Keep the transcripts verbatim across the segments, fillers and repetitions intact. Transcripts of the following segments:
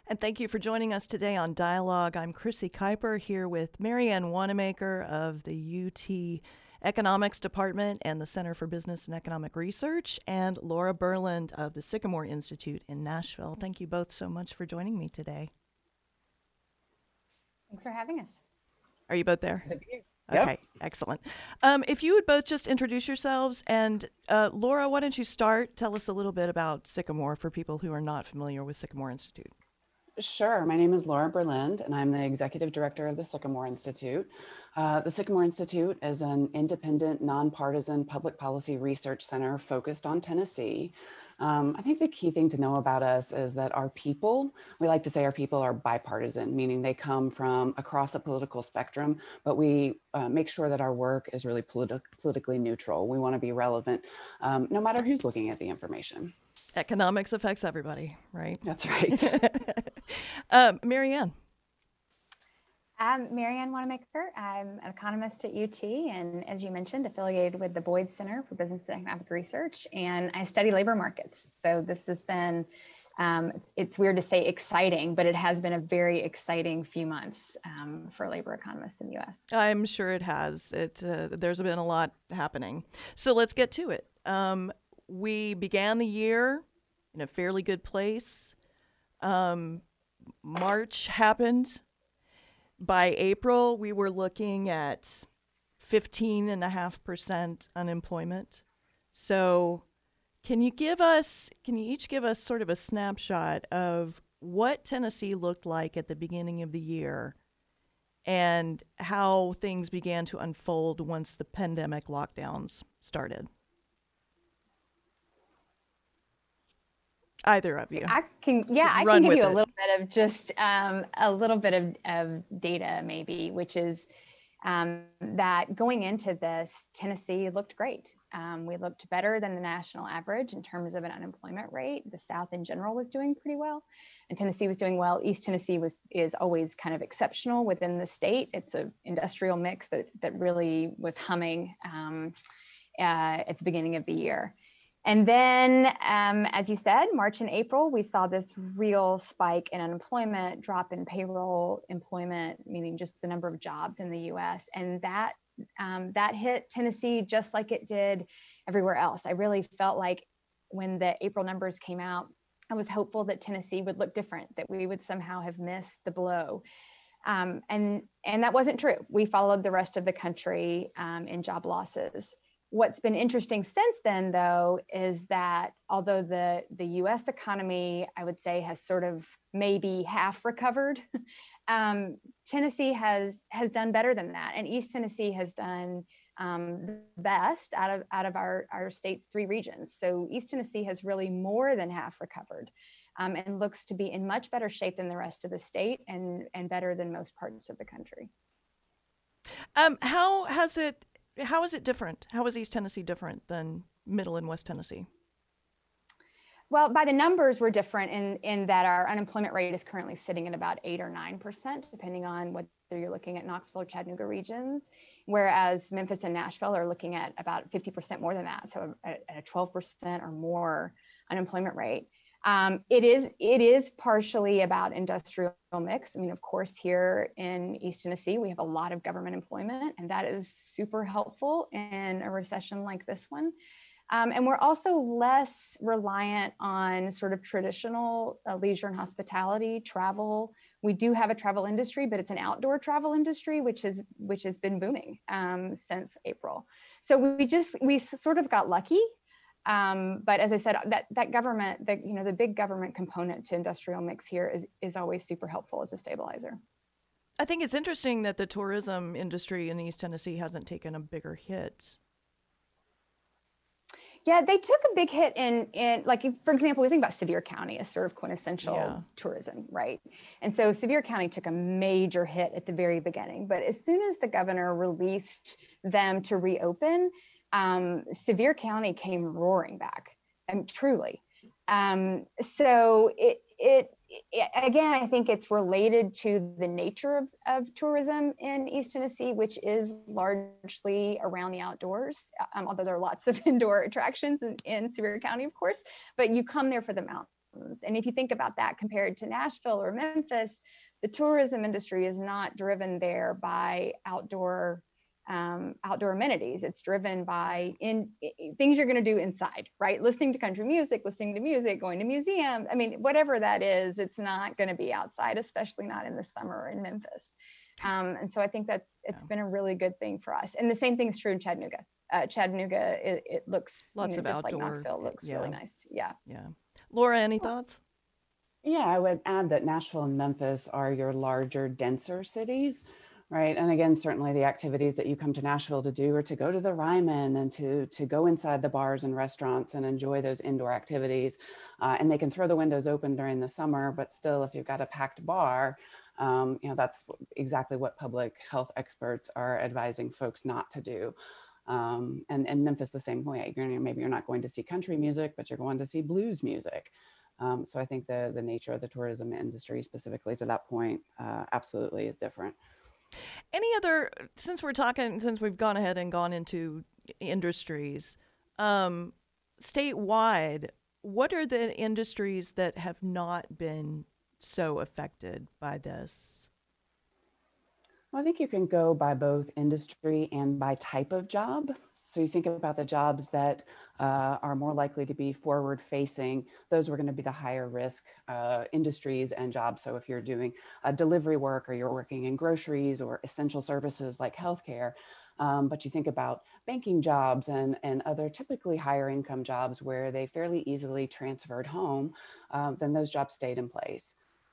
And thank you for joining us today on Dialogue. I'm Chrissy Kuiper here with Marianne Wanamaker of the U T Economics Department and the Center for Business and Economic Research, and Laura Berland of the Sycamore Institute in Nashville. Thank you both so much for joining me today. Thanks for having us. Are you both there? Good to be here. Okay, Yep. excellent. Um, if you would both just introduce yourselves, and uh, Laura, why don't you start? Tell us a little bit about Sycamore for people who are not familiar with Sycamore Institute. Sure. My name is Laura Berland, and I'm the Executive Director of the Sycamore Institute. Uh, the Sycamore Institute is an independent, nonpartisan public policy research center focused on Tennessee. Um, I think the key thing to know about us is that our people, we like to say our people are bipartisan, meaning they come from across the political spectrum, but we uh, make sure that our work is really politi- politically neutral. We want to be relevant um, no matter who's looking at the information. Economics affects everybody, right? That's right. um, Marianne. I'm Marianne Wanamaker. I'm an economist at U T, and as you mentioned, affiliated with the Boyd Center for Business and Economic Research, and I study labor markets. So this has been, um, it's, it's weird to say exciting, but it has been a very exciting few months um, for labor economists in the U S. I'm sure it has. It uh, there's been a lot happening. So let's get to it. Um, we began the year in a fairly good place. Um, March happened. By April, we were looking at fifteen and a half percent unemployment. So can you give us, can you each give us sort of a snapshot of what Tennessee looked like at the beginning of the year and how things began to unfold once the pandemic lockdowns started? Either of you. I can, yeah, I Run can give with you a it. little bit of just um, a little bit of, of data, maybe, which is um, that going into this, Tennessee looked great. Um, we looked better than the national average in terms of an unemployment rate. The South in general was doing pretty well, and Tennessee was doing well. East Tennessee was is always kind of exceptional within the state. It's an industrial mix that that really was humming um, uh, at the beginning of the year. And then, um, as you said, March and April, we saw this real spike in unemployment, drop in payroll employment, meaning just the number of jobs in the U S. And that um, that hit Tennessee just like it did everywhere else. I really felt like when the April numbers came out, I was hopeful that Tennessee would look different, that we would somehow have missed the blow. Um, and, and that wasn't true. We followed the rest of the country um, in job losses. What's been interesting since then, though, is that although the, the U S economy, I would say, has sort of maybe half recovered, um, Tennessee has has done better than that. And East Tennessee has done um, the best out of, out of our, our state's three regions. So East Tennessee has really more than half recovered um, and looks to be in much better shape than the rest of the state and, and better than most parts of the country. Um, how has it How is it different? How is East Tennessee different than Middle and West Tennessee? Well, by the numbers, we're different in, in that our unemployment rate is currently sitting at about eight or nine percent, depending on whether you're looking at Knoxville or Chattanooga regions, whereas Memphis and Nashville are looking at about fifty percent more than that, so at, at a twelve percent or more unemployment rate. Um, it is it is partially about industrial mix. I mean, of course, here in East Tennessee, we have a lot of government employment, and that is super helpful in a recession like this one. Um, and we're also less reliant on sort of traditional uh, leisure and hospitality travel. We do have a travel industry, but it's an outdoor travel industry, which is which has been booming um, since April. So we just we sort of got lucky. Um, but as I said, that that government, the you know the big government component to industrial mix here is is always super helpful as a stabilizer. I think it's interesting that the tourism industry in East Tennessee hasn't taken a bigger hit. Yeah, they took a big hit in, in like, if, for example, we think about Sevier County as sort of quintessential Yeah. tourism, right? And so Sevier County took a major hit at the very beginning. But as soon as the governor released them to reopen, um, Sevier County came roaring back, and truly. Um, so it, it, it, again, I think it's related to the nature of, of tourism in East Tennessee, which is largely around the outdoors, um, although there are lots of indoor attractions in, in Sevier County, of course, but you come there for the mountains. And if you think about that compared to Nashville or Memphis, the tourism industry is not driven there by outdoor um, outdoor amenities. It's driven by in, in things you're going to do inside, right? Listening to country music, listening to music, going to museums. I mean, whatever that is, it's not going to be outside, especially not in the summer in Memphis. Um, and so I think that's it's yeah. been a really good thing for us. And the same thing is true in Chattanooga. Uh, Chattanooga, it, it looks lots you know, of just outdoor, like Knoxville, looks yeah. really nice. Yeah. Yeah. Laura, any well, thoughts? Yeah, I would add that Nashville and Memphis are your larger, denser cities, right? And again, certainly the activities that you come to Nashville to do are to go to the Ryman and to, to go inside the bars and restaurants and enjoy those indoor activities. Uh, and they can throw the windows open during the summer, but still, if you've got a packed bar, um, you know, that's exactly what public health experts are advising folks not to do. Um, and, and Memphis the same way. You're, maybe you're not going to see country music, but you're going to see blues music. Um, so I think the, the nature of the tourism industry, specifically to that point, uh, absolutely is different. Any other, since we're talking, since we've gone ahead and gone into industries, um, statewide, what are the industries that have not been so affected by this? Well, I think you can go by both industry and by type of job. So you think about the jobs that uh, are more likely to be forward facing, those were going to be the higher risk uh, industries and jobs. So if you're doing uh, delivery work or you're working in groceries or essential services like healthcare, um, but you think about banking jobs and, and other typically higher income jobs where they fairly easily transferred home, uh, then those jobs stayed in place.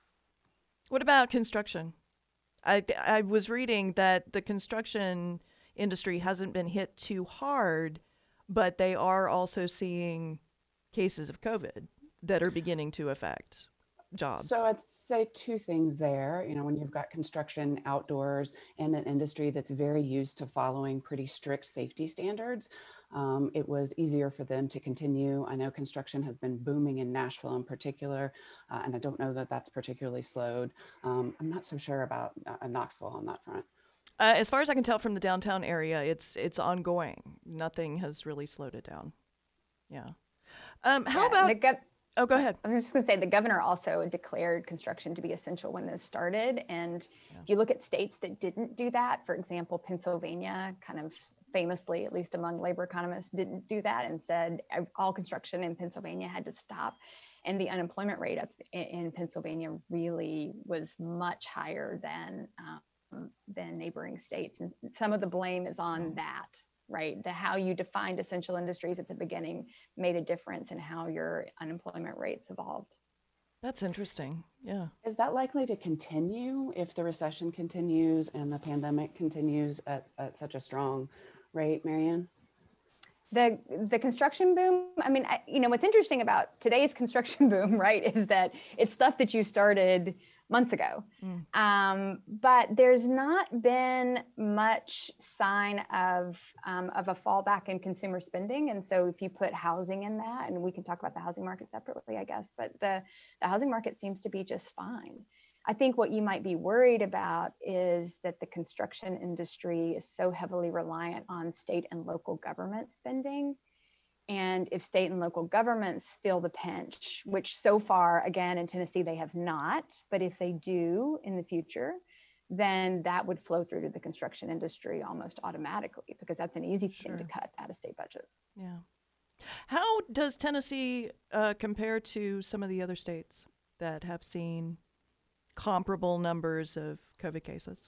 What about construction? I, I was reading that the construction industry hasn't been hit too hard, but they are also seeing cases of COVID that are beginning to affect jobs. So I'd say two things there. You know, when you've got construction outdoors and an industry that's very used to following pretty strict safety standards, um, it was easier for them to continue. I know construction has been booming in Nashville in particular, uh, and I don't know that that's particularly slowed. Um, I'm not so sure about uh, Knoxville on that front. Uh, as far as I can tell from the downtown area, it's it's ongoing. Nothing has really slowed it down. Yeah. Um, how yeah, about? Gov- oh, go ahead. I was just going to say the governor also declared construction to be essential when this started. And yeah. if you look at states that didn't do that, for example, Pennsylvania, kind of famously, at least among labor economists, didn't do that and said all construction in Pennsylvania had to stop. And the unemployment rate up in, in Pennsylvania really was much higher than um, than neighboring states. And some of the blame is on that. Right? The how you defined essential industries at the beginning made a difference in how your unemployment rates evolved. That's interesting. Yeah. Is that likely to continue if the recession continues and the pandemic continues at, at such a strong rate, Marianne? The the construction boom, I mean, I, you know, what's interesting about today's construction boom, right, is that it's stuff that you started months ago. Mm. Um, but there's not been much sign of, um, of a fallback in consumer spending. And so if you put housing in that, and we can talk about the housing market separately, I guess, but the, the housing market seems to be just fine. I think what you might be worried about is that the construction industry is so heavily reliant on state and local government spending. And if state and local governments feel the pinch, which so far, again, in Tennessee, they have not, but if they do in the future, then that would flow through to the construction industry almost automatically, because that's an easy Sure. thing to cut out of state budgets. Yeah. How does Tennessee uh, compare to some of the other states that have seen comparable numbers of COVID cases?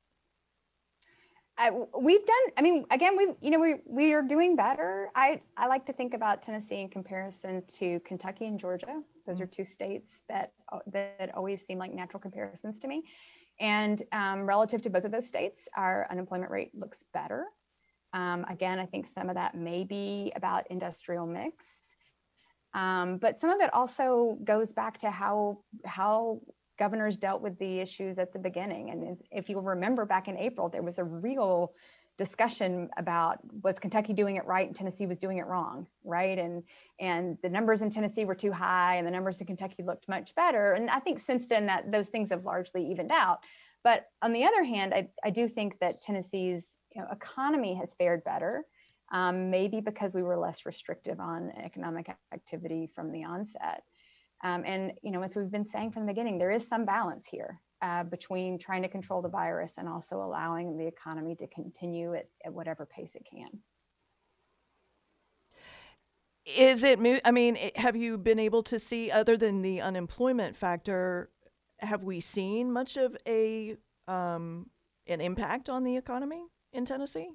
I, we've done, I mean, again, we, you know, we, we are doing better. I, I like to think about Tennessee in comparison to Kentucky and Georgia. Those are two states that, that always seem like natural comparisons to me. And um, relative to both of those states, our unemployment rate looks better. Um, again, I think some of that may be about industrial mix. Um, but some of it also goes back to how, how governors dealt with the issues at the beginning. And if you'll remember back in April, there was a real discussion about was Kentucky doing it right and Tennessee was doing it wrong, right? And and the numbers in Tennessee were too high and the numbers in Kentucky looked much better. And I think since then that those things have largely evened out. But on the other hand, I, I do think that Tennessee's you know, economy has fared better, um, maybe because we were less restrictive on economic activity from the onset. Um, and, you know, as we've been saying from the beginning, there is some balance here uh, between trying to control the virus and also allowing the economy to continue at, at whatever pace it can. Is it, mo- I mean, it- have you been able to see, other than the unemployment factor, have we seen much of a um, an impact on the economy in Tennessee?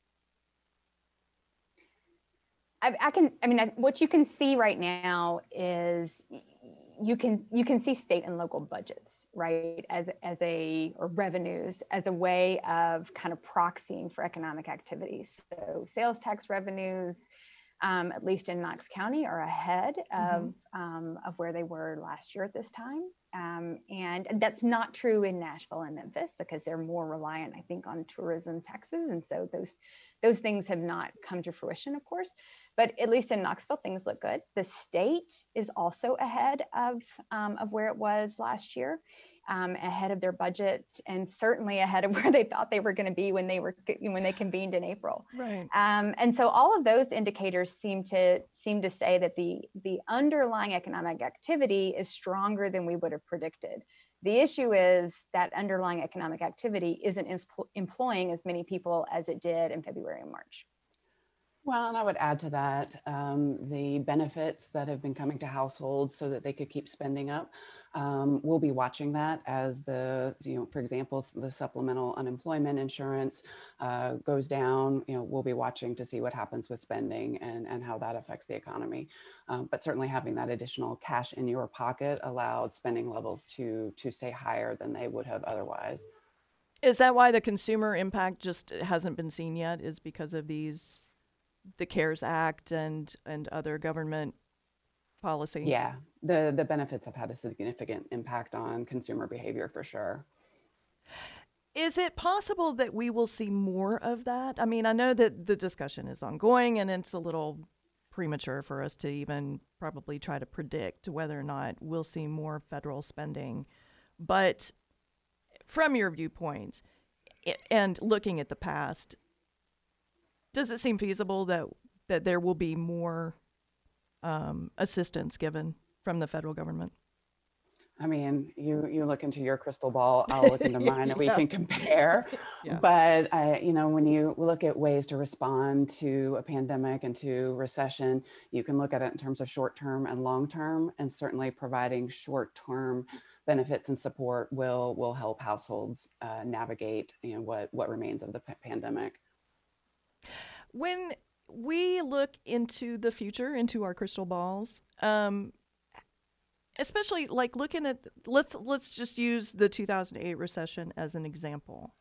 I, I can, I mean, I, what you can see right now is you can you can see state and local budgets, right, as as a or revenues as a way of kind of proxying for economic activities. So sales tax revenues, um, at least in Knox County, are ahead of mm-hmm. um, of where they were last year at this time, um, and that's not true in Nashville and Memphis because they're more reliant, I think, on tourism taxes, and so those those things have not come to fruition, of course. But at least in Knoxville, things look good. The state is also ahead of, um, of where it was last year, um, ahead of their budget, and certainly ahead of where they thought they were going to be when they were when they convened in April. Right. Um, and so all of those indicators seem to seem to say that the the underlying economic activity is stronger than we would have predicted. The issue is that underlying economic activity isn't employing as many people as it did in February and March. Well, and I would add to that um, the benefits that have been coming to households so that they could keep spending up. Um, we'll be watching that as the, you know, for example, the supplemental unemployment insurance uh, goes down. You know, we'll be watching to see what happens with spending and, and how that affects the economy. Um, but certainly having that additional cash in your pocket allowed spending levels to to stay higher than they would have otherwise. Is that why the consumer impact just hasn't been seen yet? Is because of these, the CARES Act and and other government policy? Yeah, the the benefits have had a significant impact on consumer behavior for sure. Is it possible that we will see more of that? I mean, I know that the discussion is ongoing and it's a little premature for us to even probably try to predict whether or not we'll see more federal spending. But from your viewpoint and looking at the past, does it seem feasible that that there will be more um, assistance given from the federal government? I mean, you you look into your crystal ball, I'll look into mine, and we Yeah. can compare. Yeah. But I, you know, when you look at ways to respond to a pandemic and to recession, you can look at it in terms of short-term and long-term, and certainly providing short-term benefits and support will will help households uh, navigate, you know, what what remains of the p- pandemic. When we look into the future, into our crystal balls, um, especially like looking at, let's let's just use the two thousand eight recession as an example.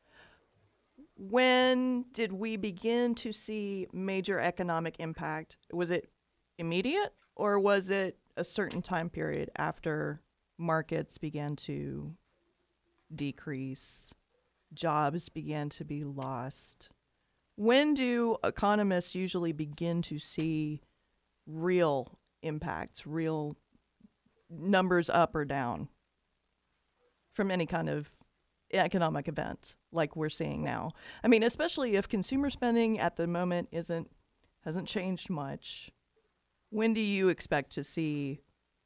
When did we begin to see major economic impact? Was it immediate, or was it a certain time period after markets began to decrease, jobs began to be lost? When do economists usually begin to see real impacts, real numbers up or down from any kind of economic event like we're seeing now? I mean, especially if consumer spending at the moment isn't hasn't changed much. When do you expect to see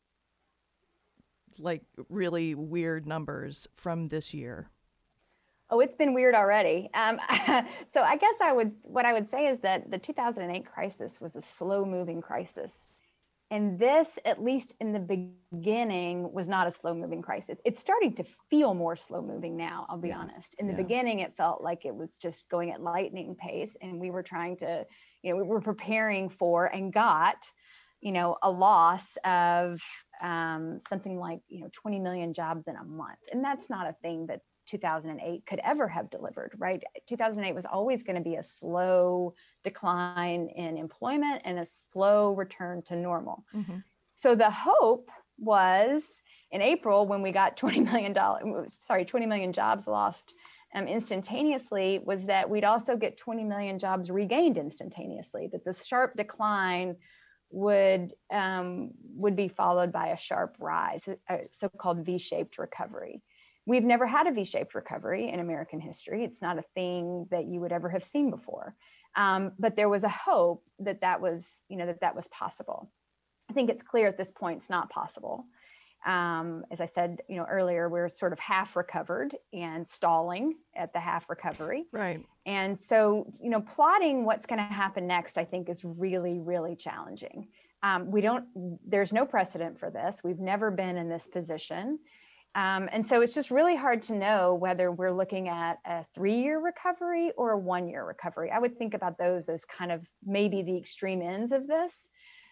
like really weird numbers from this year? Oh, it's been weird already. Um, so I guess I would, what I would say is that the two thousand eight crisis was a slow moving crisis. And this, at least in the beginning, was not a slow moving crisis. It's starting to feel more slow moving now, I'll be yeah. honest. In the yeah. beginning, it felt like it was just going at lightning pace. And we were trying to, you know, we were preparing for and got, you know, a loss of um, something like, you know, twenty million jobs in a month. And that's not a thing that two thousand eight could ever have delivered, right? two thousand eight was always going to be a slow decline in employment and a slow return to normal. Mm-hmm. So the hope was in April when we got twenty million dollars, sorry, twenty million jobs lost um, instantaneously, was that we'd also get twenty million jobs regained instantaneously, that the sharp decline would um, would be followed by a sharp rise, a so-called V-shaped recovery. We've never had a V-shaped recovery in American history. It's not a thing that you would ever have seen before. Um, but there was a hope that that was, you know, that that was possible. I think it's clear at this point it's not possible. Um, as I said, you know, earlier, we're sort of half recovered and stalling at the half recovery. Right. And so, you know, plotting what's going to happen next, I think, is really, really challenging. Um, we don't, there's no precedent for this. We've never been in this position. Um, and so it's just really hard to know whether we're looking at a three-year recovery or a one-year recovery. I would think about those as kind of maybe the extreme ends of this.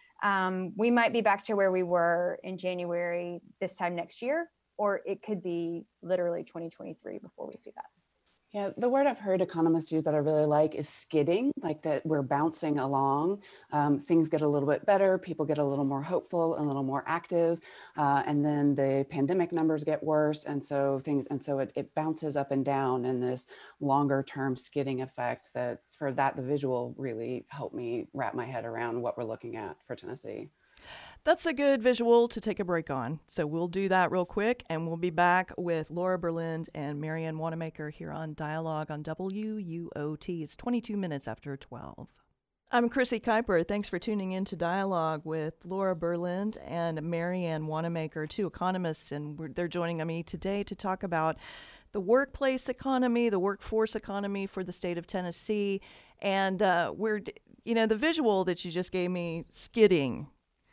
Um, we might be back to where we were in January this time next year, or it could be literally twenty twenty-three before we see that. Yeah, the word I've heard economists use that I really like is skidding, like that we're bouncing along. Um, things get a little bit better, people get a little more hopeful, a little more active, uh, and then the pandemic numbers get worse, and so things, and so it, it bounces up and down in this longer term skidding effect. That for that, the visual really helped me wrap my head around what we're looking at for Tennessee. That's a good visual to take a break on. So we'll do that real quick, and we'll be back with Laura Berlind and Marianne Wanamaker here on Dialogue on W U O T. It's twenty-two minutes after twelve. I'm Chrissy Kuiper. Thanks for tuning in to Dialogue with Laura Berlind and Marianne Wanamaker, two economists, and we're, they're joining me today to talk about the workplace economy, the workforce economy for the state of Tennessee. And uh, we're, you know, the visual that you just gave me, skidding.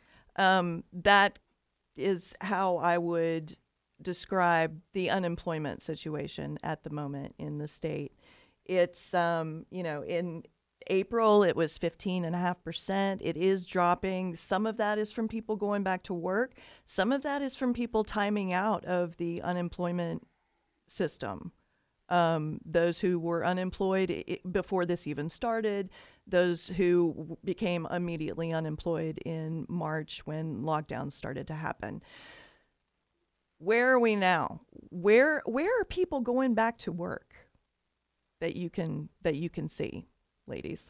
Um, that is how I would describe the unemployment situation at the moment in the state. It's, um, you know, in April, it was fifteen and a half percent. It is dropping. Some of that is from people going back to work. Some of that is from people timing out of the unemployment system. Um, those who were unemployed I- before this even started, those who became immediately unemployed in March when lockdowns started to happen. Where are we now? Where where are people going back to work that you can that you can see, ladies?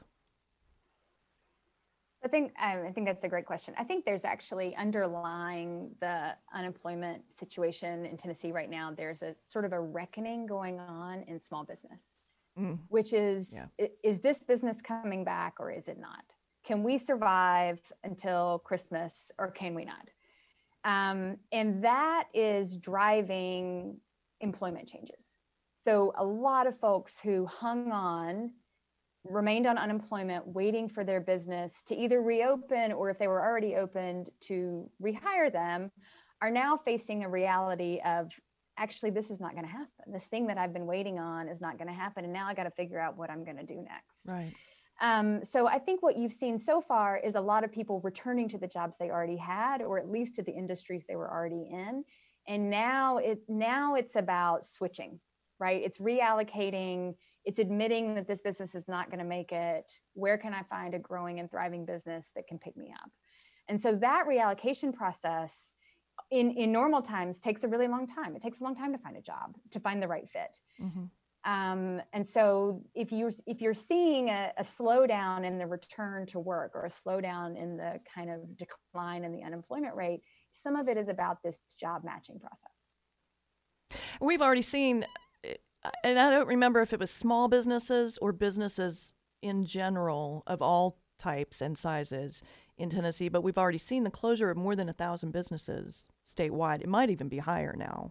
I think um, I think that's a great question. I think there's actually underlying the unemployment situation in Tennessee right now. There's a sort of a reckoning going on in small business, mm. which is, yeah. is this business coming back or is it not? Can we survive until Christmas or can we not? Um, and that is driving employment changes. So a lot of folks who hung on remained on unemployment, waiting for their business to either reopen or if they were already opened to rehire them, are now facing a reality of actually, this is not going to happen. This thing that I've been waiting on is not going to happen. And now I got to figure out what I'm going to do next. Right. Um, so I think what you've seen so far is a lot of people returning to the jobs they already had, or at least to the industries they were already in. And now it now it's about switching, right? It's reallocating. It's admitting that this business is not going to make it. Where can I find a growing and thriving business that can pick me up? And so that reallocation process in, in normal times takes a really long time. It takes a long time to find a job, to find the right fit. Mm-hmm. Um, and so if you're, if you're seeing a, a slowdown in the return to work or a slowdown in the kind of decline in the unemployment rate, some of it is about this job matching process. We've already seen, and I don't remember if it was small businesses or businesses in general of all types and sizes in Tennessee, but we've already seen the closure of more than a thousand businesses statewide. It might even be higher now.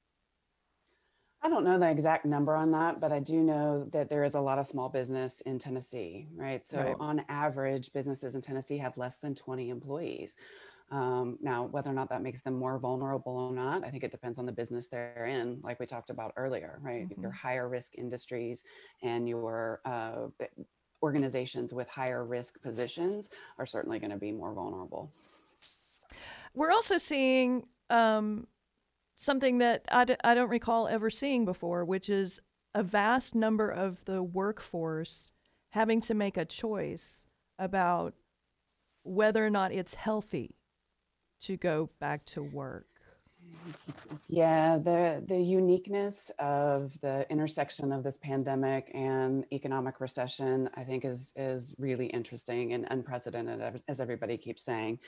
I don't know the exact number on that, but I do know that there is a lot of small business in Tennessee, right? So right. On average, businesses in Tennessee have less than twenty employees. Um, now, whether or not that makes them more vulnerable or not, I think it depends on the business they're in, like we talked about earlier, right? Mm-hmm. Your higher risk industries and your uh, organizations with higher risk positions are certainly going to be more vulnerable. We're also seeing um, something that I, d- I don't recall ever seeing before, which is a vast number of the workforce having to make a choice about whether or not it's healthy to go back to work. Yeah, the the uniqueness of the intersection of this pandemic and economic recession, I think is is really interesting and unprecedented, as everybody keeps saying.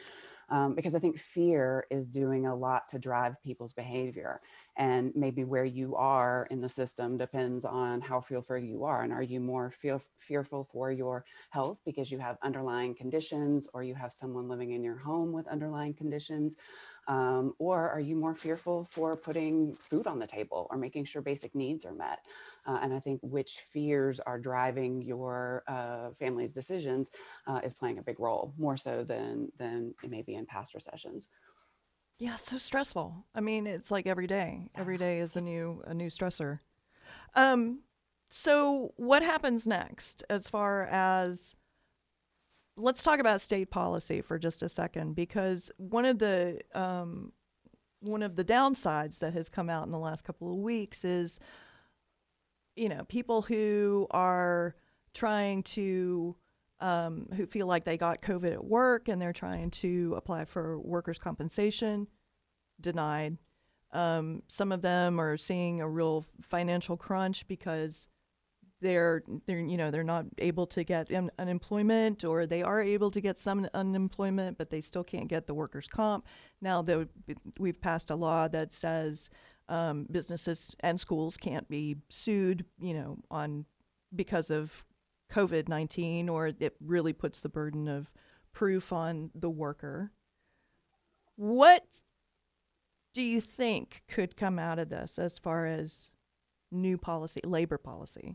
Um, because I think fear is doing a lot to drive people's behavior. And maybe where you are in the system depends on how fearful you are. And are you more feel, fearful for your health because you have underlying conditions, or you have someone living in your home with underlying conditions? Um, or are you more fearful for putting food on the table or making sure basic needs are met? Uh, and I think which fears are driving your uh, family's decisions uh, is playing a big role, more so than, than it may be in past recessions. Yeah, so stressful. I mean, it's like every day. Every day is a new a new stressor. Um, so what happens next as far as let's talk about state policy for just a second, because one of the um, one of the downsides that has come out in the last couple of weeks is, you know, people who are trying to um, who feel like they got COVID at work and they're trying to apply for workers' compensation, denied. Um, some of them are seeing a real financial crunch because they're they're you know they're not able to get un- unemployment, or they are able to get some unemployment, but they still can't get the workers' comp. Now that we've passed a law that says um, businesses and schools can't be sued, you know, on because of COVID nineteen, or it really puts the burden of proof on the worker. What do you think could come out of this as far as new policy, labor policy?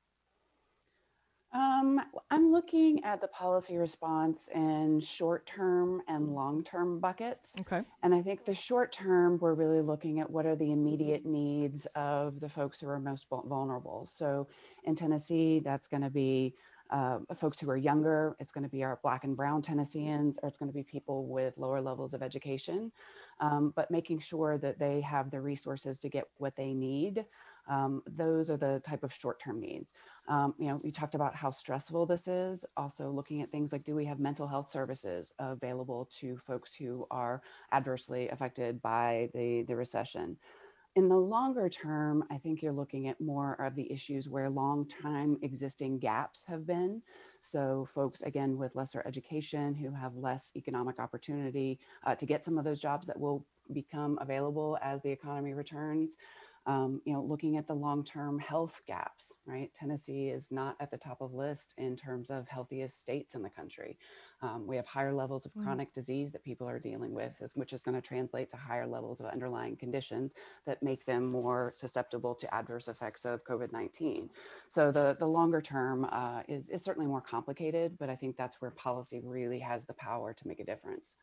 Um, I'm looking at the policy response in short-term and long-term buckets. Okay. And I think the short-term, we're really looking at what are the immediate needs of the folks who are most vulnerable. So in Tennessee, that's going to be uh, folks who are younger. It's going to be our Black and Brown Tennesseans, or it's going to be people with lower levels of education. Um, but making sure that they have the resources to get what they need. Um, those are the type of short-term needs. Um, you know, we talked about how stressful this is. Also looking at things like, do we have mental health services available to folks who are adversely affected by the, the recession? In the longer term, I think you're looking at more of the issues where long time existing gaps have been. So folks, again, with lesser education who have less economic opportunity uh, to get some of those jobs that will become available as the economy returns. Um, you know, looking at the long-term health gaps, right? Tennessee is not at the top of the list in terms of healthiest states in the country. Um, we have higher levels of chronic mm. disease that people are dealing with, which is going to translate to higher levels of underlying conditions that make them more susceptible to adverse effects of COVID nineteen. So the, the longer term uh, is, is certainly more complicated, but I think that's where policy really has the power to make a difference.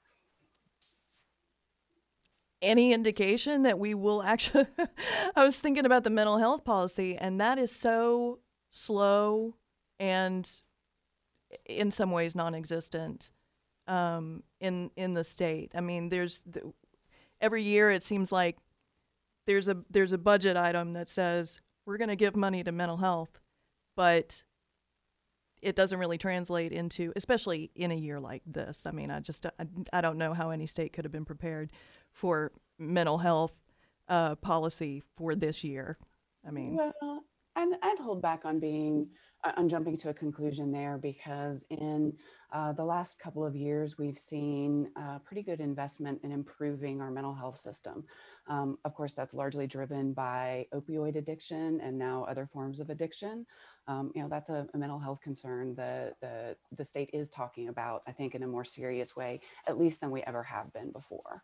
Any indication that we will actually I was thinking about the mental health policy, and that is so slow and in some ways non-existent um, in in the state. I mean, there's the, every year it seems like there's a there's a budget item that says we're going to give money to mental health, but it doesn't really translate into, especially in a year like this. I mean, I just I, I don't know how any state could have been prepared for mental health uh, policy for this year. I mean, well, and I'd hold back on being uh, on jumping to a conclusion there, because in uh, the last couple of years, we've seen uh, pretty good investment in improving our mental health system. Um, of course, that's largely driven by opioid addiction and now other forms of addiction. Um, you know, that's a, a mental health concern that the, the state is talking about, I think, in a more serious way, at least than we ever have been before.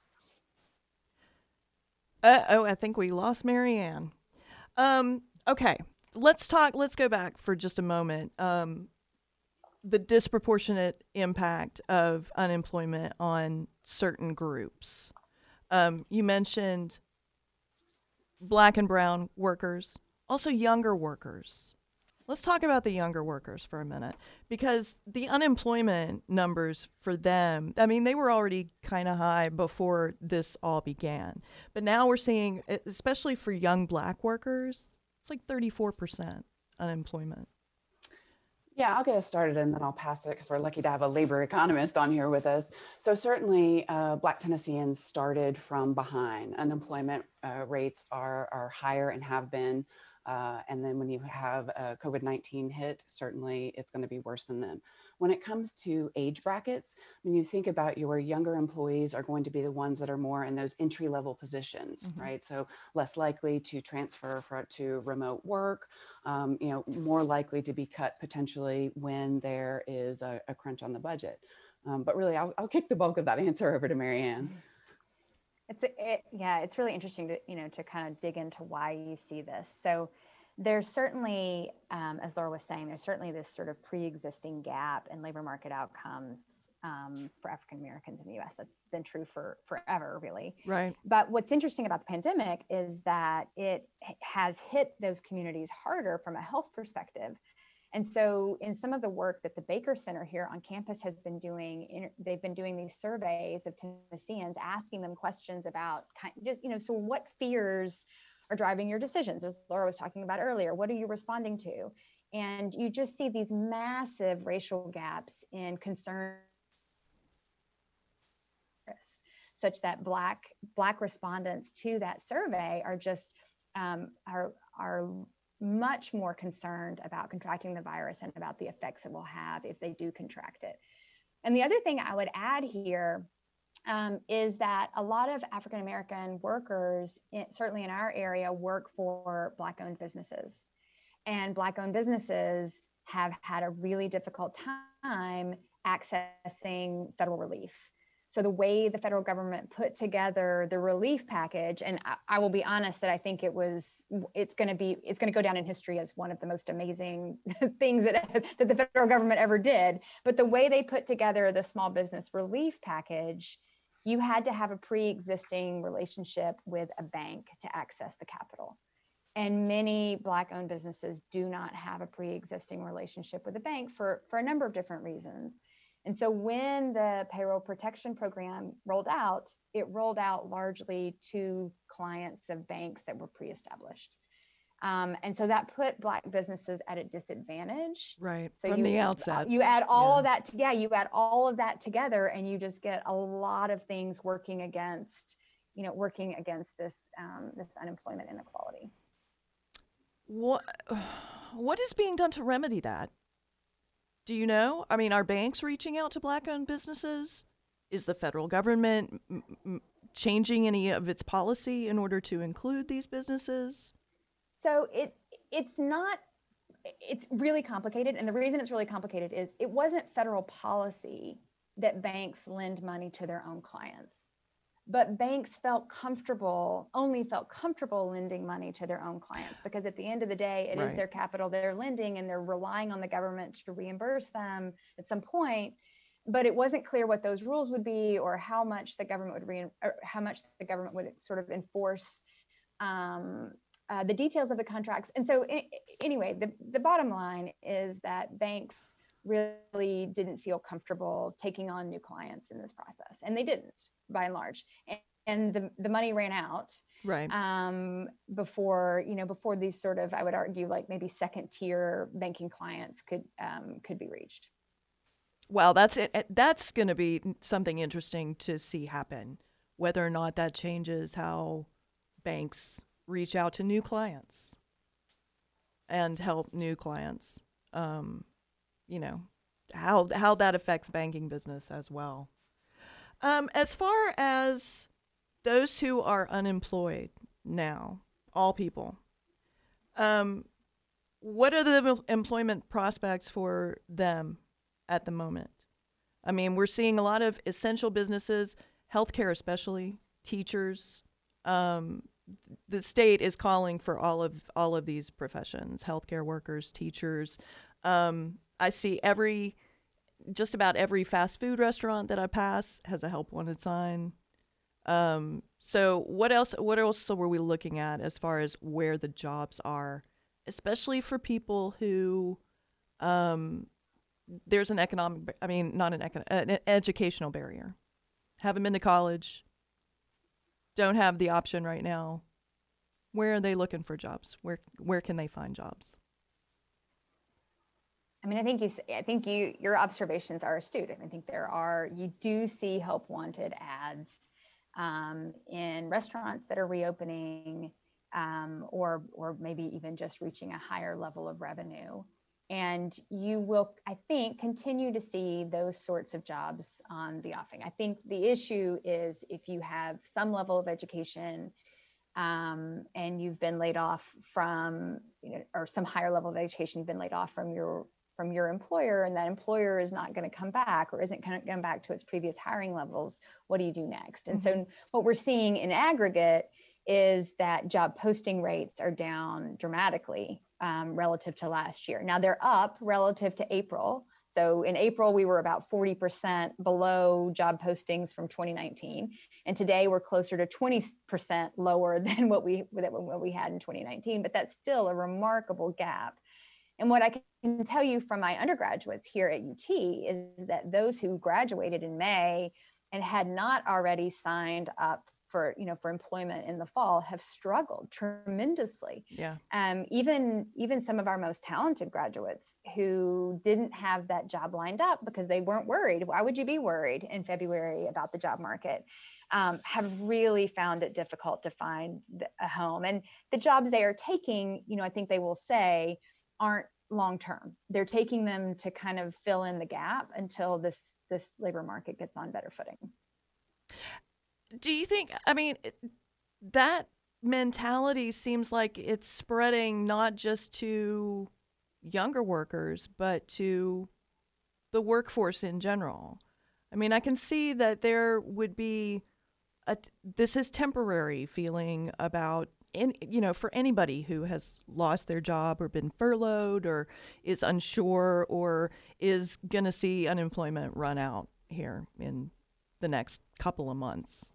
Uh, oh, I think we lost Marianne. Um, okay, let's talk. Let's go back for just a moment. Um, the disproportionate impact of unemployment on certain groups. Um, you mentioned Black and Brown workers, also younger workers. Let's talk about the younger workers for a minute, because the unemployment numbers for them, I mean, they were already kind of high before this all began. But now we're seeing, especially for young Black workers, it's like thirty-four percent unemployment. Yeah, I'll get us started and then I'll pass it, because we're lucky to have a labor economist on here with us. So certainly uh, Black Tennesseans started from behind. Unemployment uh, rates are, are higher and have been. Uh, and then when you have a COVID nineteen hit, certainly it's going to be worse than them. When it comes to age brackets, when you think about your younger employees are going to be the ones that are more in those entry level positions, mm-hmm. right? So less likely to transfer for, to remote work, um, you know, more likely to be cut potentially when there is a, a crunch on the budget. Um, but really, I'll, I'll kick the bulk of that answer over to Mary Ann. It's it, yeah, it's really interesting to, you know, to kind of dig into why you see this. So there's certainly, um, as Laura was saying, there's certainly this sort of pre-existing gap in labor market outcomes um, for African Americans in the U S. That's been true for forever, really. Right. But what's interesting about the pandemic is that it has hit those communities harder from a health perspective. And so in some of the work that the Baker Center here on campus has been doing, they've been doing these surveys of Tennesseans, asking them questions about kind of just, you know, so what fears are driving your decisions, as Laura was talking about earlier? What are you responding to? And you just see these massive racial gaps in concern, such that Black Black respondents to that survey are just um, are are much more concerned about contracting the virus and about the effects it will have if they do contract it. And the other thing I would add here um, is that a lot of African American workers, in, certainly in our area, work for Black-owned businesses. And Black-owned businesses have had a really difficult time accessing federal relief. So the way the federal government put together the relief package, and I, I will be honest that I think it was, it's going to be, it's going to go down in history as one of the most amazing things that, that the federal government ever did. But the way they put together the small business relief package, you had to have a pre-existing relationship with a bank to access the capital. And many Black-owned businesses do not have a pre-existing relationship with a bank for, for a number of different reasons. And so when the payroll protection program rolled out, it rolled out largely to clients of banks that were pre-established. Um, and so that put Black businesses at a disadvantage. Right, so from you, the outset. You add all yeah. of that, to, yeah, you add all of that together and you just get a lot of things working against, you know, working against this, um, this unemployment inequality. What, what is being done to remedy that? Do you know? I mean, are banks reaching out to Black-owned businesses? Is the federal government m- m- changing any of its policy in order to include these businesses? So it it's not, it's really complicated. And the reason it's really complicated is it wasn't federal policy that banks lend money to their own clients. But banks felt comfortable, only felt comfortable lending money to their own clients because at the end of the day, it right. is their capital they're lending and they're relying on the government to reimburse them at some point. But it wasn't clear what those rules would be or how much the government would re- or how much the government would sort of enforce um, uh, the details of the contracts. And so I- anyway, the, the bottom line is that banks really didn't feel comfortable taking on new clients in this process. And they didn't, by and large. And, and the, the money ran out right. um, before, you know, before these sort of, I would argue, like maybe second tier banking clients could um, could be reached. Well, that's it. That's going to be something interesting to see happen, whether or not that changes how banks reach out to new clients and help new clients. Um, you know, how how that affects banking business as well. Um, as far as those who are unemployed now, all people, um, what are the employment prospects for them at the moment? I mean, we're seeing a lot of essential businesses, healthcare especially, teachers. Um, the state is calling for all of all of these professions: healthcare workers, teachers. Um, I see every, just about every fast food restaurant that I pass has a help wanted sign. Um, so what else, what else were we looking at as far as where the jobs are, especially for people who, um, there's an economic, I mean, not an, econ- an educational barrier. Haven't been to college, don't have the option right now. Where are they looking for jobs? Where, where can they find jobs? I mean, I think you, I think you, your observations are astute. I think there are, you do see help wanted ads um, in restaurants that are reopening, um, or, or maybe even just reaching a higher level of revenue. And you will, I think, continue to see those sorts of jobs on the offing. I think the issue is if you have some level of education um, and you've been laid off from, you know, or some higher level of education, you've been laid off from your from your employer, and that employer is not going to come back or isn't going to come back to its previous hiring levels, what do you do next? And mm-hmm. so what we're seeing in aggregate is that job posting rates are down dramatically um, relative to last year. Now they're up relative to April. So in April, we were about forty percent below job postings from twenty nineteen. And today we're closer to twenty percent lower than what we, what we had in twenty nineteen, but that's still a remarkable gap. And what I can tell you from my undergraduates here at U T is that those who graduated in May and had not already signed up for, you know, for employment in the fall have struggled tremendously. Yeah. Um, even, even some of our most talented graduates who didn't have that job lined up because they weren't worried. Why would you be worried in February about the job market? Um, have really found it difficult to find a home. And the jobs they are taking, you know, I think they will say aren't long-term. They're taking them to kind of fill in the gap until this, this labor market gets on better footing. Do you think, I mean, that mentality seems like it's spreading not just to younger workers, but to the workforce in general. I mean, I can see that there would be a, this is temporary feeling about, in, you know, for anybody who has lost their job or been furloughed or is unsure or is going to see unemployment run out here in the next couple of months.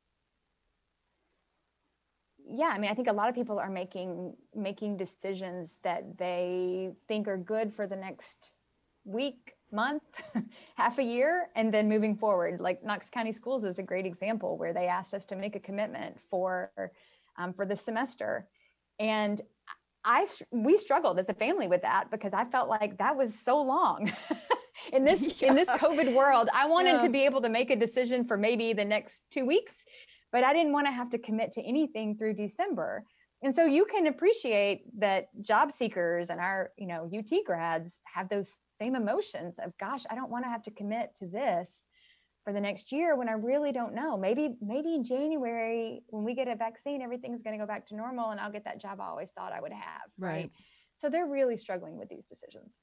Yeah, I mean, I think a lot of people are making making decisions that they think are good for the next week, month, half a year, and then moving forward. Like Knox County Schools is a great example where they asked us to make a commitment for um, for the semester, and I we struggled as a family with that because I felt like that was so long. in this yeah. in this COVID world, I wanted yeah. to be able to make a decision for maybe the next two weeks. But I didn't want to have to commit to anything through December. And so you can appreciate that job seekers and our, you know, U T grads have those same emotions of, gosh, I don't want to have to commit to this for the next year when I really don't know. Maybe, maybe in January, when we get a vaccine, everything's going to go back to normal and I'll get that job I always thought I would have. Right. right? So they're really struggling with these decisions.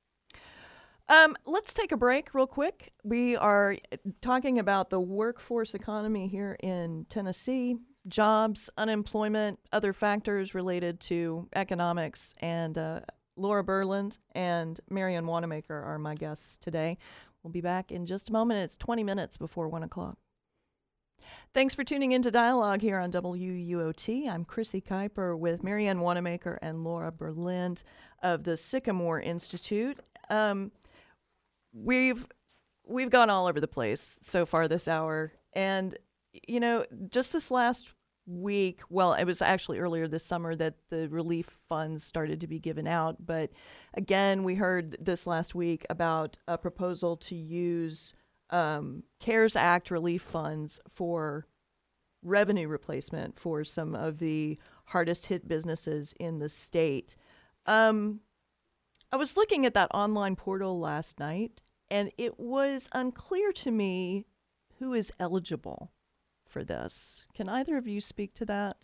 Um, let's take a break real quick. We are talking about the workforce economy here in Tennessee, jobs, unemployment, other factors related to economics. And uh, Laura Berland and Marianne Wanamaker are my guests today. We'll be back in just a moment. It's twenty minutes before one o'clock. Thanks for tuning into Dialogue here on W U O T. I'm Chrissy Kuiper with Marianne Wanamaker and Laura Berland of the Sycamore Institute. Um, We've we've gone all over the place so far this hour. And, you know, just this last week, well, it was actually earlier this summer that the relief funds started to be given out. But again, we heard this last week about a proposal to use um, CARES Act relief funds for revenue replacement for some of the hardest hit businesses in the state. Um I was looking at that online portal last night, and it was unclear to me who is eligible for this. Can either of you speak to that?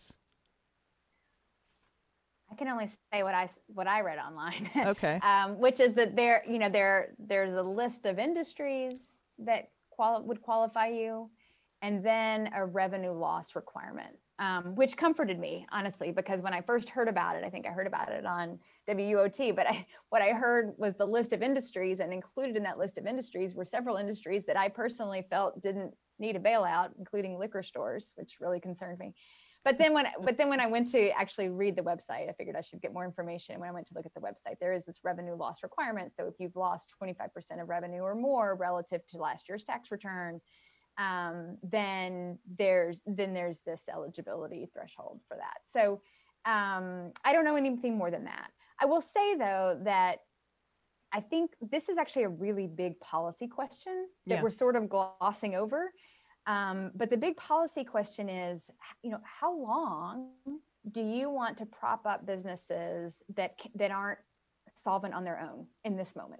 I can only say what I what I read online. Okay. um, which is that there, you know, there there's a list of industries that quali- would qualify you, and then a revenue loss requirement. Um, which comforted me, honestly, because when I first heard about it, I think I heard about it on W U O T, but I, what I heard was the list of industries, and included in that list of industries were several industries that I personally felt didn't need a bailout, including liquor stores, which really concerned me. But then when, but then when I went to actually read the website, I figured I should get more information. When I went to look at the website, there is this revenue loss requirement. So if you've lost twenty-five percent of revenue or more relative to last year's tax return, um, then there's then there's this eligibility threshold for that. So um, I don't know anything more than that. I will say, though, that I think this is actually a really big policy question that yeah. we're sort of glossing over. Um, but the big policy question is, you know, how long do you want to prop up businesses that that aren't solvent on their own in this moment.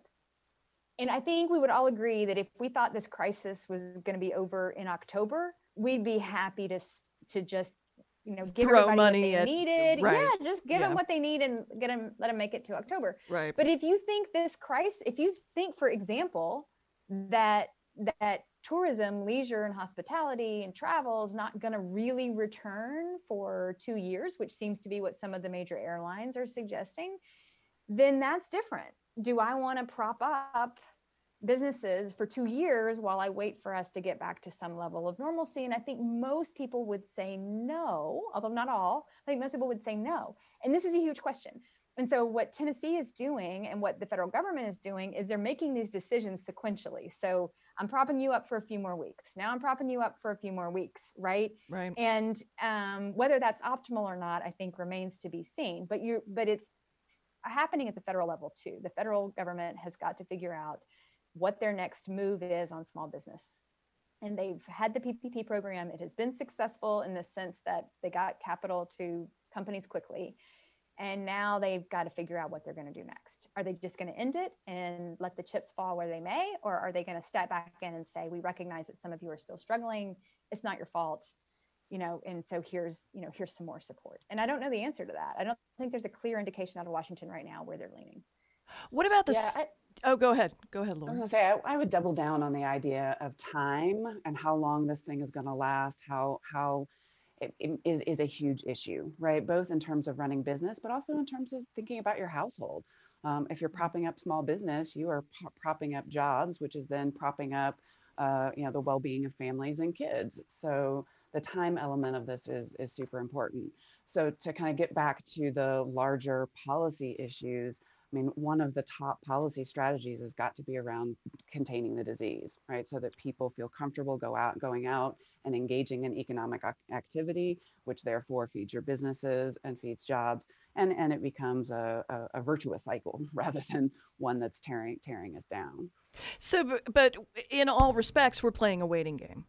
And I think we would all agree that if we thought this crisis was going to be over in October, we'd be happy to to just, you know, give Throw everybody money what they at, needed. right. Yeah, just give Yeah. them what they need and get them, let them make it to October. Right. But if you think this crisis, if you think, for example, that that tourism, leisure, and hospitality and travel is not going to really return for two years, which seems to be what some of the major airlines are suggesting, then that's different. Do I want to prop up businesses for two years while I wait for us to get back to some level of normalcy? And I think most people would say no, although not all. I think most people would say no. And this is a huge question. And so what Tennessee is doing and what the federal government is doing is they're making these decisions sequentially. So I'm propping you up for a few more weeks. Now I'm propping you up for a few more weeks, right? Right. And um, whether that's optimal or not, I think remains to be seen. But you, but it's happening at the federal level too. The federal government has got to figure out what their next move is on small business. And they've had the P P P program. It has been successful in the sense that they got capital to companies quickly. And now they've got to figure out what they're going to do next. Are they just going to end it and let the chips fall where they may? Or are they going to step back in and say, we recognize that some of you are still struggling. It's not your fault. You know, and so here's, you know, here's some more support. And I don't know the answer to that. I don't think there's a clear indication out of Washington right now where they're leaning. What about this? Yeah, I- Oh, go ahead. Go ahead, I was Laura. gonna say, I, I would double down on the idea of time and how long this thing is going to last, how, how it, it is, is a huge issue, right? Both in terms of running business, but also in terms of thinking about your household. Um, if you're propping up small business, you are p- propping up jobs, which is then propping up, uh, you know, the well-being of families and kids. So the time element of this is, is super important. So to kind of get back to the larger policy issues, I mean, one of the top policy strategies has got to be around containing the disease, right? So that people feel comfortable go out, going out and engaging in economic ac- activity, which therefore feeds your businesses and feeds jobs. And, and it becomes a, a, a virtuous cycle rather than one that's tearing, tearing us down. So, bu- but in all respects, we're playing a waiting game.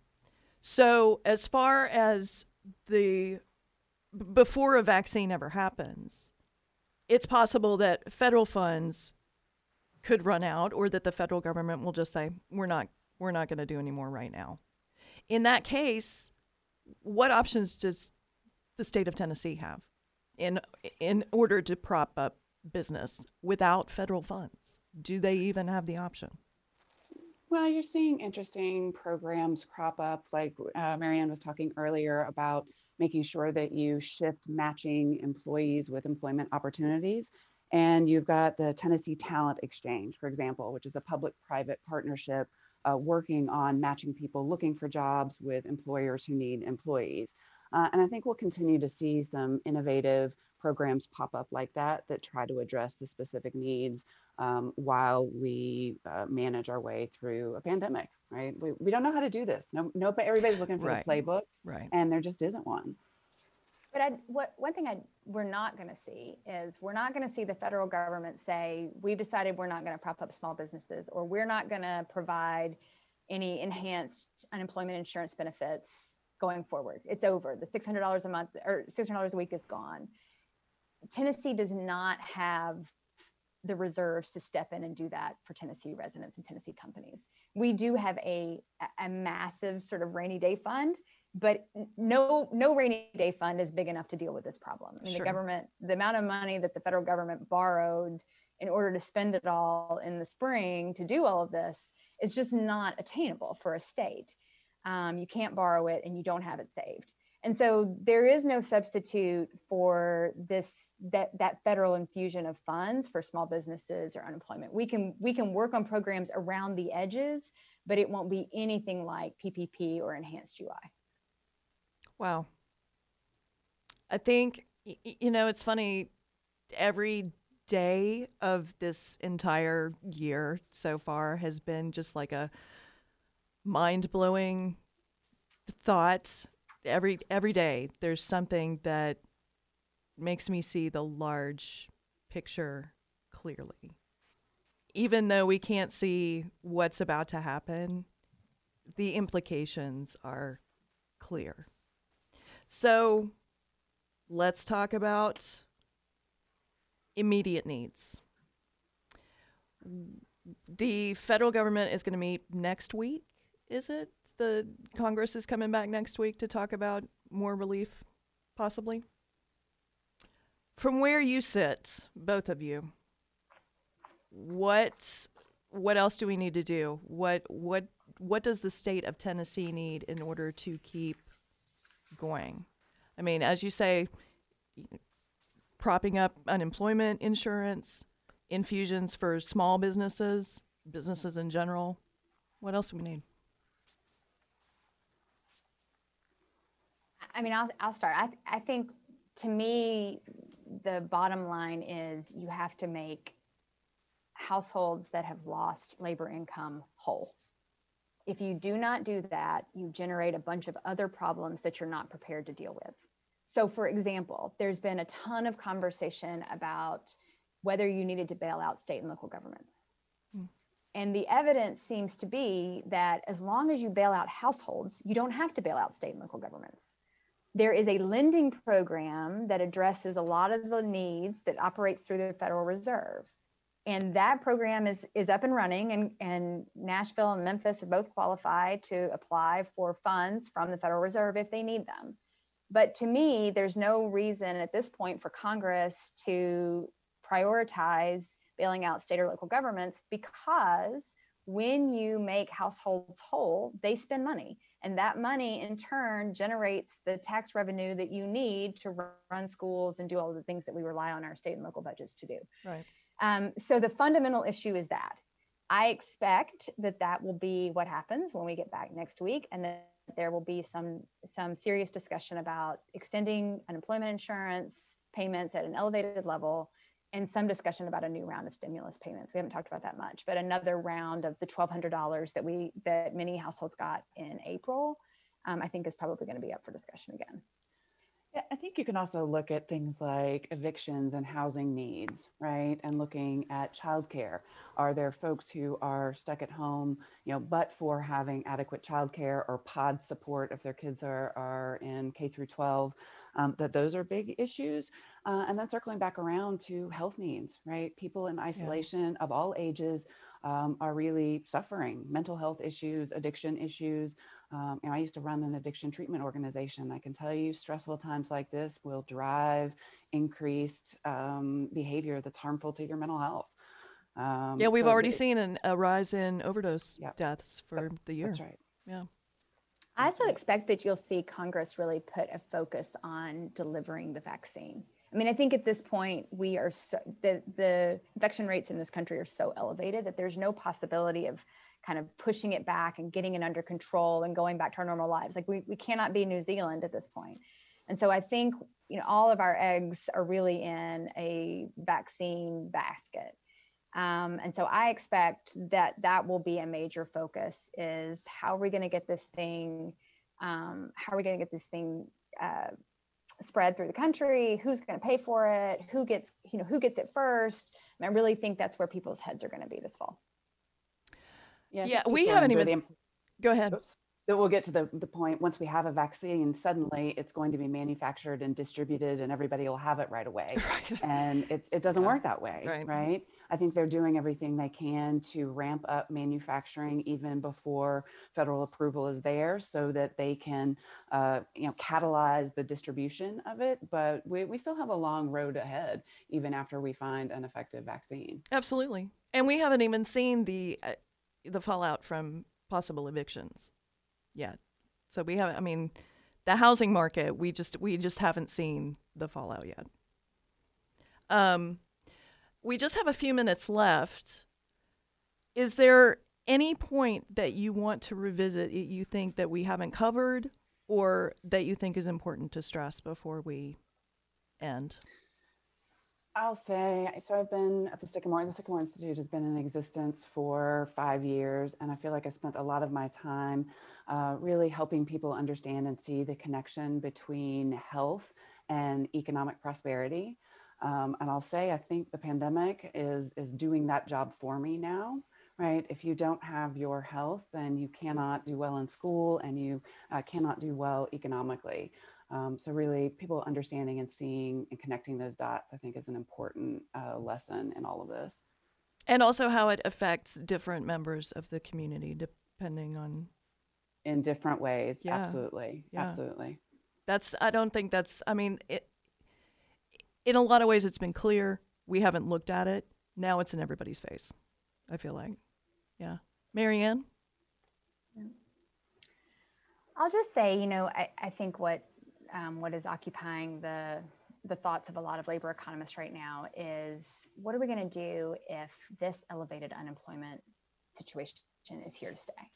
So as far as the, b- before a vaccine ever happens, it's possible that federal funds could run out, or that the federal government will just say, we're not, we're not going to do any more right now. In that case, what options does the state of Tennessee have in, in order to prop up business without federal funds? Do they even have the option? Well, you're seeing interesting programs crop up, like uh, Marianne was talking earlier about making sure that you shift matching employees with employment opportunities. And you've got the Tennessee Talent Exchange, for example, which is a public-private partnership uh, working on matching people looking for jobs with employers who need employees. Uh, and I think we'll continue to see some innovative programs pop up like that that try to address the specific needs um, while we uh, manage our way through a pandemic, right? We, we don't know how to do this. No, no, but everybody's looking for Right. the playbook, Right. and there just isn't one. But I, what one thing I we're not going to see is we're not going to see the federal government say, we've decided we're not going to prop up small businesses, or we're not going to provide any enhanced unemployment insurance benefits going forward. It's over. The six hundred dollars a month or six hundred dollars a week is gone. Tennessee does not have the reserves to step in and do that for Tennessee residents and Tennessee companies. We do have a, a massive sort of rainy day fund, but no, no rainy day fund is big enough to deal with this problem. I mean, Sure. the government, the amount of money that the federal government borrowed in order to spend it all in the spring to do all of this is just not attainable for a state. Um, you can't borrow it and you don't have it saved. And so there is no substitute for this, that, that federal infusion of funds for small businesses or unemployment. We can, we can work on programs around the edges, but it won't be anything like P P P or enhanced U I. Wow. I think, y- y- you know, it's funny, every day of this entire year so far has been just like a mind-blowing thought. Every every day there's something that makes me see the large picture clearly. Even though we can't see what's about to happen, the implications are clear. So let's talk about immediate needs. the federal government is going to meet next week, is it? The Congress is coming back next week to talk about more relief, possibly? From where you sit, both of you, what what else do we need to do? What what what does the state of Tennessee need in order to keep going? I mean, as you say, propping up unemployment insurance, infusions for small businesses, businesses in general. What else do we need? I mean, I'll, I'll start. I, th- I think to me, the bottom line is you have to make households that have lost labor income whole. If you do not do that, you generate a bunch of other problems that you're not prepared to deal with. So for example, there's been a ton of conversation about whether you needed to bail out state and local governments. Mm. And the evidence seems to be that as long as you bail out households, you don't have to bail out state and local governments. There is a lending program that addresses a lot of the needs that operates through the Federal Reserve. And that program is, is up and running, and, and Nashville and Memphis have both qualified to apply for funds from the Federal Reserve if they need them. But to me, there's no reason at this point for Congress to prioritize bailing out state or local governments, because when you make households whole, they spend money. And that money in turn generates the tax revenue that you need to run schools and do all the things that we rely on our state and local budgets to do. Right. Um, so the fundamental issue is that. I expect that that will be what happens when we get back next week, and that there will be some some serious discussion about extending unemployment insurance payments at an elevated level, and some discussion about a new round of stimulus payments. We haven't talked about that much, but another round of the twelve hundred dollars that we that many households got in April, um, I think is probably going to be up for discussion again. Yeah, I think you can also look at things like evictions and housing needs, right? And looking at childcare. Are there folks who are stuck at home, you know, but for having adequate childcare or pod support if their kids are, are in K through twelve, um, that those are big issues. Uh, and then circling back around to health needs, right? People in isolation yeah. of all ages um, are really suffering mental health issues, addiction issues. Um, and I used to run an addiction treatment organization. I can tell you stressful times like this will drive increased um, behavior that's harmful to your mental health. Um, yeah, we've so already it, seen an, a rise in overdose yep. deaths for that's, the year. That's right. Yeah. I also expect that you'll see Congress really put a focus on delivering the vaccine. I mean, I think at this point, we are so, the, the infection rates in this country are so elevated that there's no possibility of kind of pushing it back and getting it under control and going back to our normal lives. Like we, we cannot be New Zealand at this point. And so I think, you know, all of our eggs are really in a vaccine basket. Um, and so I expect that that will be a major focus, is how are we going to get this thing, um, how are we going to get this thing uh, spread through the country? Who's going to pay for it? Who gets, you know, who gets it first? And I really think that's where people's heads are going to be this fall. Yeah, yeah we haven't even, the, go ahead. Oops. That we'll get to the, the point, once we have a vaccine, suddenly it's going to be manufactured and distributed and everybody will have it right away. Right. And it's, it doesn't yeah. work that way, right. right? I think they're doing everything they can to ramp up manufacturing even before federal approval is there, so that they can uh, you know, catalyze the distribution of it. But we, we still have a long road ahead, even after we find an effective vaccine. Absolutely. And we haven't even seen the, uh, the fallout from possible evictions yet. So we haven't, I mean, the housing market, we just, we just haven't seen the fallout yet. Um, we just have a few minutes left. Is there any point that you want to revisit, you think that we haven't covered, or that you think is important to stress before we end? I'll say, so I've been at the Sycamore, the Sycamore Institute has been in existence for five years, and I feel like I spent a lot of my time uh, really helping people understand and see the connection between health and economic prosperity. Um, and I'll say, I think the pandemic is, is doing that job for me now, right? If you don't have your health, then you cannot do well in school, and you uh, cannot do well economically. Um, so really, people understanding and seeing and connecting those dots, I think, is an important uh, lesson in all of this. And also how it affects different members of the community depending on. In different ways. Yeah. Absolutely. Yeah. Absolutely. That's, I don't think that's, I mean, it, in a lot of ways it's been clear. We haven't looked at it. Now it's in everybody's face, I feel like. Yeah. Marianne? I'll just say, you know, I, I think what um, what is occupying the the thoughts of a lot of labor economists right now is, what are we going to do if this elevated unemployment situation is here to stay?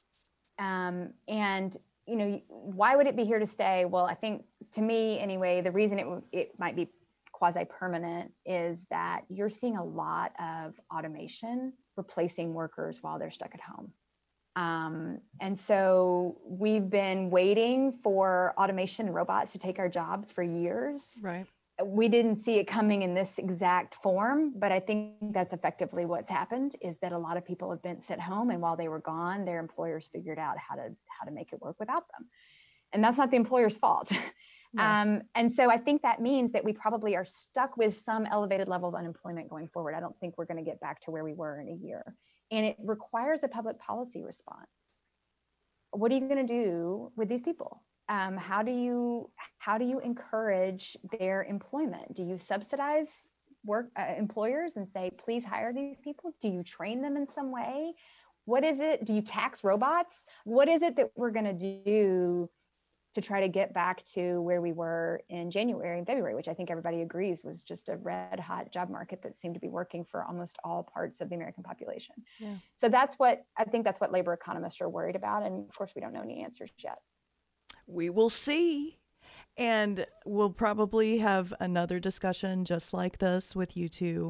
Um, and, you know, why would it be here to stay? Well, I think, to me anyway, the reason it it might be quasi-permanent is that you're seeing a lot of automation replacing workers while they're stuck at home. Um, and so we've been waiting for automation and robots to take our jobs for years. Right. We didn't see it coming in this exact form, but I think that's effectively what's happened, is that a lot of people have been sent home, and while they were gone, their employers figured out how to how to make it work without them. And that's not the employer's fault. No. Um, and so I think that means that we probably are stuck with some elevated level of unemployment going forward. I don't think we're going to get back to where we were in a year. And it requires a public policy response. What are you going to do with these people? Um, how do you how do you encourage their employment? Do you subsidize work uh, employers and say, please hire these people? Do you train them in some way? What is it? Do you tax robots? What is it that we're going to do to try to get back to where we were in January and February, which I think everybody agrees was just a red hot job market that seemed to be working for almost all parts of the American population. Yeah. So that's what, I think that's what labor economists are worried about. And of course, we don't know any answers yet. We will see. And we'll probably have another discussion just like this with you two,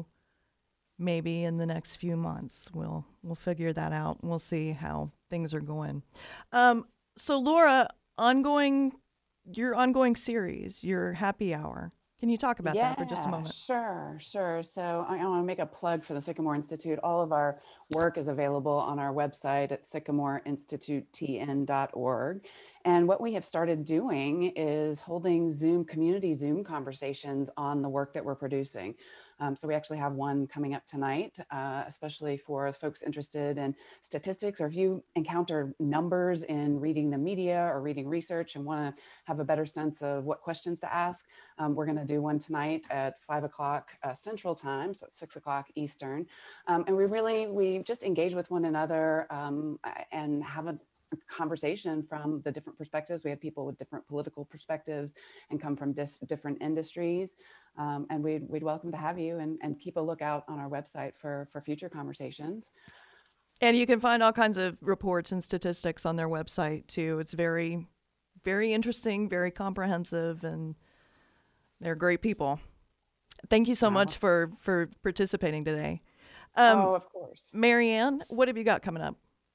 maybe in the next few months. We'll, we'll figure that out. We'll see how things are going. Um, so Laura, ongoing, your ongoing series, your happy hour. Can you talk about yeah, that for just a moment? Sure, sure. So I, I want to make a plug for the Sycamore Institute. All of our work is available on our website at sycamore institute t n dot org. And what we have started doing is holding Zoom, community Zoom conversations on the work that we're producing. Um, so we actually have one coming up tonight, uh, especially for folks interested in statistics, or if you encounter numbers in reading the media or reading research and want to have a better sense of what questions to ask. Um, we're going to do one tonight at five o'clock uh, Central Time, so it's six o'clock Eastern. Um, and we really, we just engage with one another um, and have a conversation from the different perspectives. We have people with different political perspectives and come from dis- different industries. Um, and we'd, we'd welcome to have you, and, and keep a lookout on our website for, for future conversations. And you can find all kinds of reports and statistics on their website too. It's very, very interesting, very comprehensive, and they're great people. Thank you so wow. much for, for participating today. Um, oh, of course. Marianne, what have you got coming up?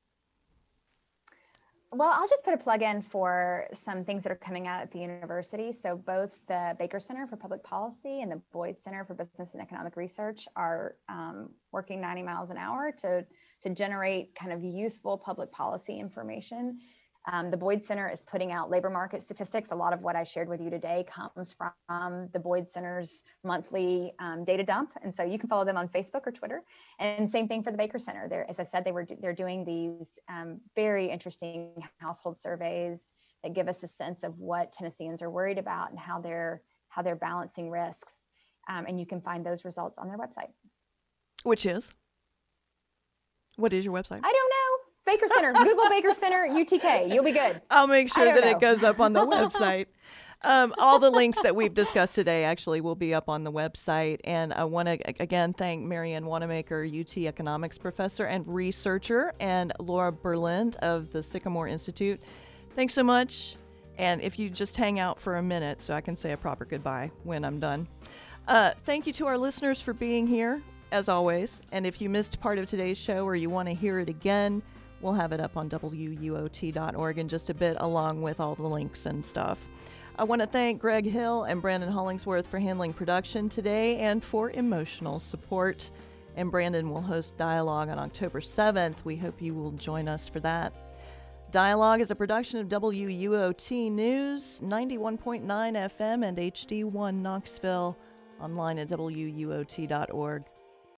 Well, I'll just put a plug in for some things that are coming out at the university. So both the Baker Center for Public Policy and the Boyd Center for Business and Economic Research are um, working ninety miles an hour to, to generate kind of useful public policy information. Um, the Boyd Center is putting out labor market statistics. A lot of what I shared with you today comes from the Boyd Center's monthly um, data dump. And so you can follow them on Facebook or Twitter. And same thing for the Baker Center. They're, as I said, they were, they're doing these um, very interesting household surveys that give us a sense of what Tennesseans are worried about and how they're, how they're balancing risks. Um, and you can find those results on their website. Which is? What is your website? I don't know. Baker Center, Google Baker Center, U T K. You'll be good. I'll make sure that know. it goes up on the website. Um, all the links that we've discussed today actually will be up on the website. And I want to, again, thank Marianne Wanamaker, U T economics professor and researcher, and Laura Berlind of the Sycamore Institute. Thanks so much. And if you just hang out for a minute so I can say a proper goodbye when I'm done. Uh, thank you to our listeners for being here, as always. And if you missed part of today's show or you want to hear it again, we'll have it up on W U O T dot org in just a bit, along with all the links and stuff. I want to thank Greg Hill and Brandon Hollingsworth for handling production today and for emotional support. And Brandon will host Dialogue on October seventh. We hope you will join us for that. Dialogue is a production of W U O T News, ninety-one point nine F M and H D one Knoxville, online at W U O T dot org.